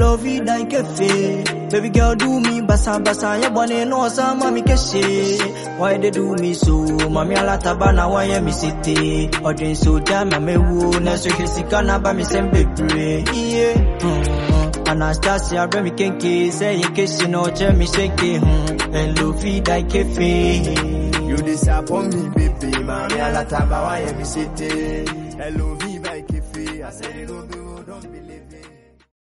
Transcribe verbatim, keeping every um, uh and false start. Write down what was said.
love you like a fee. Baby girl do me basa basa, ya bwane no sa mami keshe. Why they do me so? Mami ala tabana why ya mi city. Odin so damn me wo, na so kesika na ba mi sembe pray. Yeah. Anastasia bring me kenke, say you kiss no che mi shake. And love you like a fee. You disappoint me, baby. Mami ala taba why ya mi city. I love you like a fee. I said it go